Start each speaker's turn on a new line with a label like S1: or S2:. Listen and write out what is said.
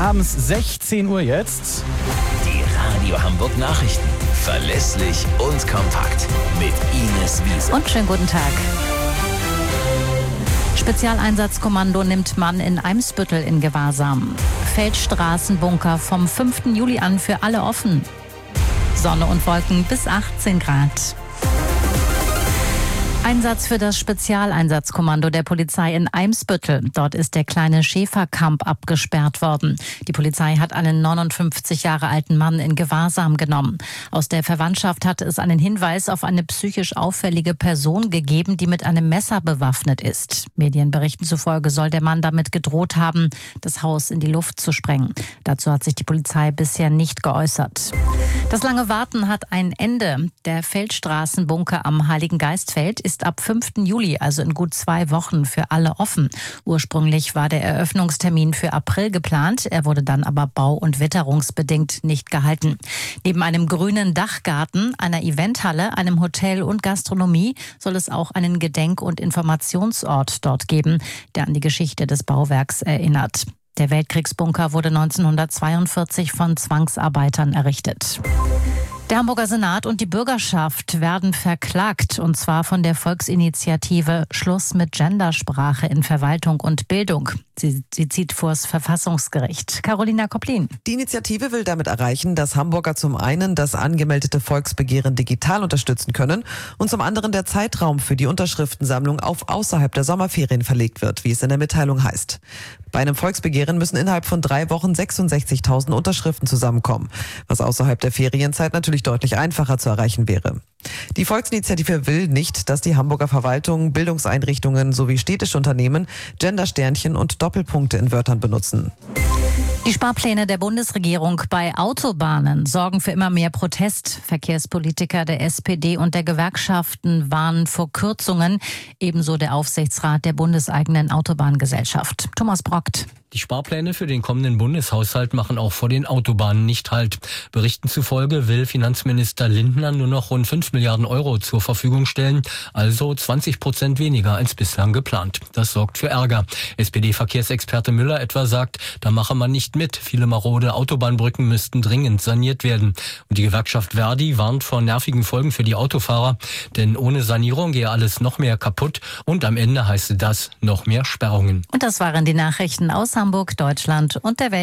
S1: haben es 16 Uhr jetzt.
S2: Die Radio Hamburg Nachrichten. Verlässlich und kompakt. Mit Ines Wiese.
S3: Und schönen guten Tag. Spezialeinsatzkommando nimmt Mann in Eimsbüttel in Gewahrsam. Feldstraßenbunker vom 5. Juli an für alle offen. Sonne und Wolken bis 18 Grad. Einsatz für das Spezialeinsatzkommando der Polizei in Eimsbüttel. Dort ist der kleine Schäferkamp abgesperrt worden. Die Polizei hat einen 59 Jahre alten Mann in Gewahrsam genommen. Aus der Verwandtschaft hatte es einen Hinweis auf eine psychisch auffällige Person gegeben, die mit einem Messer bewaffnet ist. Medienberichten zufolge soll der Mann damit gedroht haben, das Haus in die Luft zu sprengen. Dazu hat sich die Polizei bisher nicht geäußert. Das lange Warten hat ein Ende. Der Feldstraßenbunker am Heiligen Geistfeld ist ab 5. Juli, also in gut 2 Wochen, für alle offen. Ursprünglich war der Eröffnungstermin für April geplant. Er wurde dann aber bau- und witterungsbedingt nicht gehalten. Neben einem grünen Dachgarten, einer Eventhalle, einem Hotel und Gastronomie soll es auch einen Gedenk- und Informationsort dort geben, der an die Geschichte des Bauwerks erinnert. Der Weltkriegsbunker wurde 1942 von Zwangsarbeitern errichtet. Der Hamburger Senat und die Bürgerschaft werden verklagt, und zwar von der Volksinitiative Schluss mit Gendersprache in Verwaltung und Bildung. Sie zieht vors Verfassungsgericht. Carolina Koplin.
S4: Die Initiative will damit erreichen, dass Hamburger zum einen das angemeldete Volksbegehren digital unterstützen können und zum anderen der Zeitraum für die Unterschriftensammlung auf außerhalb der Sommerferien verlegt wird, wie es in der Mitteilung heißt. Bei einem Volksbegehren müssen innerhalb von 3 Wochen 66.000 Unterschriften zusammenkommen, was außerhalb der Ferienzeit natürlich deutlich einfacher zu erreichen wäre. Die Volksinitiative will nicht, dass die Hamburger Verwaltung, Bildungseinrichtungen sowie städtische Unternehmen Gendersternchen und Doppelpunkte in Wörtern benutzen.
S3: Die Sparpläne der Bundesregierung bei Autobahnen sorgen für immer mehr Protest. Verkehrspolitiker der SPD und der Gewerkschaften warnen vor Kürzungen. Ebenso der Aufsichtsrat der bundeseigenen Autobahngesellschaft. Thomas Brockt.
S5: Die Sparpläne für den kommenden Bundeshaushalt machen auch vor den Autobahnen nicht Halt. Berichten zufolge will Finanzminister Lindner nur noch rund 5 Milliarden Euro zur Verfügung stellen, also 20% weniger als bislang geplant. Das sorgt für Ärger. SPD-Verkehrsexperte Müller etwa sagt, da mache man nicht mit. Viele marode Autobahnbrücken müssten dringend saniert werden. Und die Gewerkschaft Verdi warnt vor nervigen Folgen für die Autofahrer, denn ohne Sanierung gehe alles noch mehr kaputt und am Ende heiße das noch mehr Sperrungen.
S3: Und das waren die Nachrichten aus Hamburg, Deutschland und der Welt.